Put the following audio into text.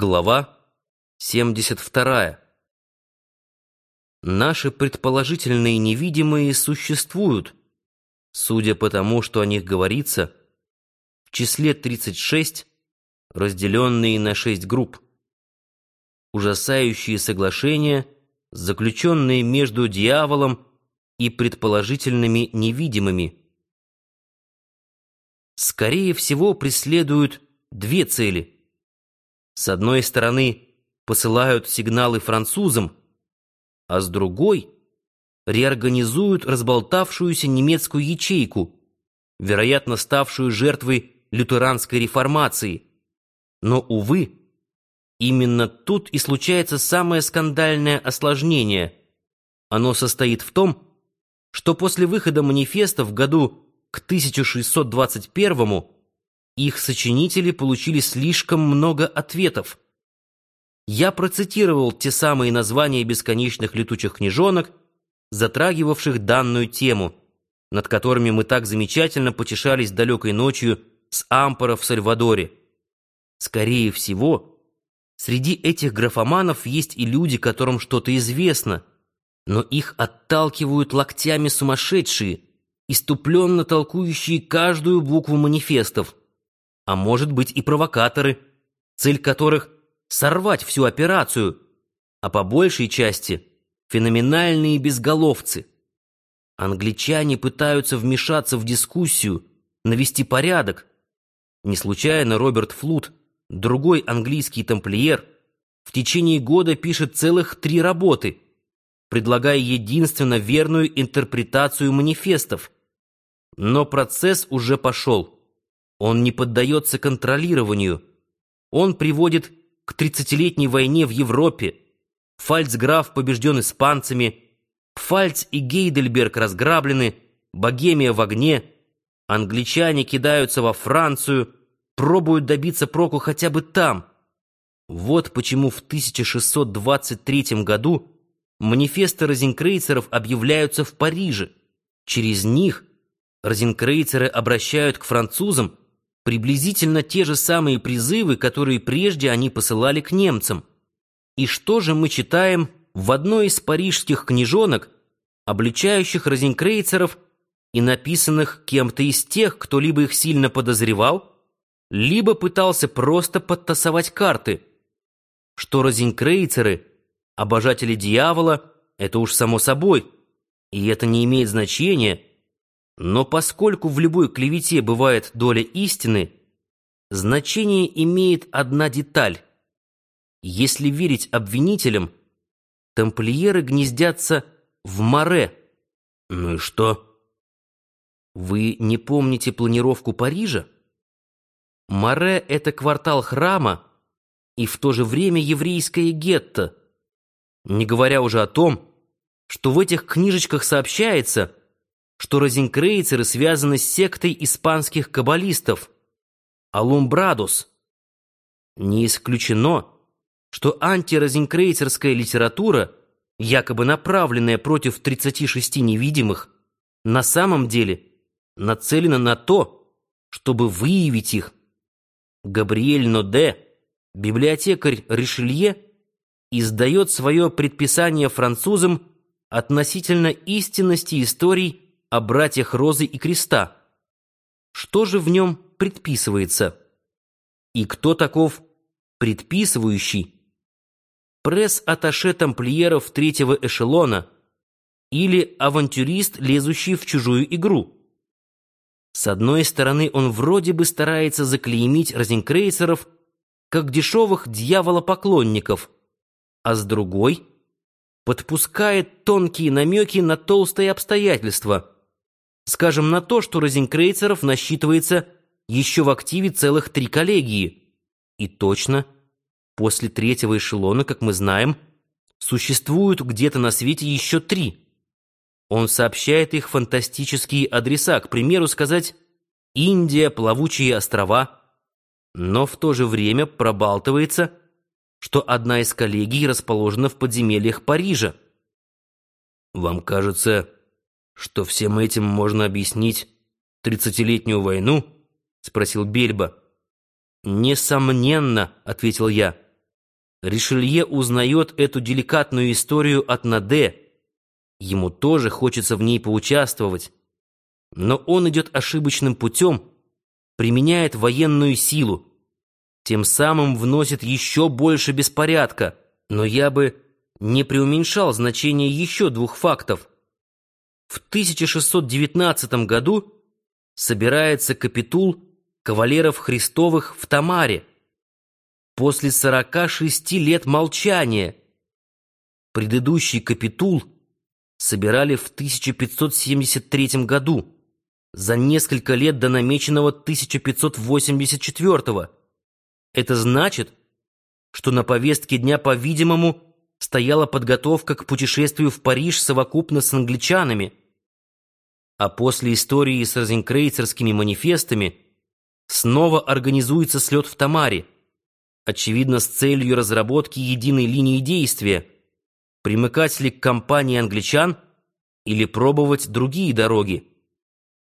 Глава 72. Наши предположительные невидимые существуют, судя по тому, что о них говорится, в числе 36, разделенные на 6 групп. Ужасающие соглашения, заключенные между дьяволом и предположительными невидимыми. Скорее всего, преследуют две цели. С одной стороны, посылают сигналы французам, а с другой реорганизуют разболтавшуюся немецкую ячейку, вероятно, ставшую жертвой лютеранской реформации. Но, увы, именно тут и случается самое скандальное осложнение. Оно состоит в том, что после выхода манифеста в году к 1621 их сочинители получили слишком много ответов. Я процитировал те самые названия бесконечных летучих книжонок, затрагивавших данную тему, над которыми мы так замечательно потешались далекой ночью с Ампоро в Сальвадоре. Скорее всего, среди этих графоманов есть и люди, которым что-то известно, но их отталкивают локтями сумасшедшие, иступленно толкующие каждую букву манифестов, а может быть и провокаторы, цель которых — сорвать всю операцию, а по большей части — феноменальные безголовцы. Англичане пытаются вмешаться в дискуссию, навести порядок. Не случайно Роберт Флут, другой английский тамплиер, в течение года пишет целых 3 работы, предлагая единственно верную интерпретацию манифестов. Но процесс уже пошел. Он не поддается контролированию. Он приводит к 30-летней войне в Европе. Пфальцграф побежден испанцами, Пфальц и Гейдельберг разграблены, Богемия в огне, англичане кидаются во Францию, пробуют добиться проку хотя бы там. Вот почему в 1623 году манифесты розенкрейцеров объявляются в Париже. Через них розенкрейцеры обращают к французам приблизительно те же самые призывы, которые прежде они посылали к немцам. И что же мы читаем в одной из парижских книжонок, обличающих розенкрейцеров и написанных кем-то из тех, кто либо их сильно подозревал, либо пытался просто подтасовать карты? Что розенкрейцеры — обожатели дьявола, это уж само собой, и это не имеет значения. Но поскольку в любой клевете бывает доля истины, значение имеет одна деталь. Если верить обвинителям, тамплиеры гнездятся в Море. Ну и что? Вы не помните планировку Парижа? Море — это квартал храма и в то же время еврейское гетто. Не говоря уже о том, что в этих книжечках сообщается, что розенкрейцеры связаны с сектой испанских каббалистов Алумбрадос. Не исключено, что антирозенкрейцерская литература, якобы направленная против 36 невидимых, на самом деле нацелена на то, чтобы выявить их. Габриэль Ноде, библиотекарь Ришелье, издает свое предписание французам относительно истинности историй о братьях Розы и Креста. Что же в нем предписывается? И кто таков предписывающий? Пресс-атташе тамплиеров 3-го эшелона или авантюрист, лезущий в чужую игру? С одной стороны, он вроде бы старается заклеймить розенкрейцеров как дешевых дьяволопоклонников, а с другой подпускает тонкие намеки на толстые обстоятельства. Скажем, на то, что розенкрейцеров насчитывается еще в активе целых 3 коллегии. И точно, после 3-го эшелона, как мы знаем, существуют где-то на свете еще 3. Он сообщает их фантастические адреса, к примеру, сказать «Индия, плавучие острова», но в то же время пробалтывается, что одна из коллегий расположена в подземельях Парижа. Вам кажется, что всем этим можно объяснить 30-летнюю войну? — спросил Бельба. «Несомненно», — ответил я. Ришелье узнает эту деликатную историю от Наде. Ему тоже хочется в ней поучаствовать. Но он идет ошибочным путем, применяет военную силу, тем самым вносит еще больше беспорядка. Но я бы не преуменьшал значение еще двух фактов. В 1619 году собирается капитул кавалеров Христовых в Тамаре. После 46 лет молчания. Предыдущий капитул собирали в 1573 году, за несколько лет до намеченного 1584. Это значит, что на повестке дня, по-видимому, стояла подготовка к путешествию в Париж совокупно с англичанами. А после истории с розенкрейцерскими манифестами снова организуется слет в Тамаре, очевидно, с целью разработки единой линии действия, примыкать ли к кампании англичан или пробовать другие дороги.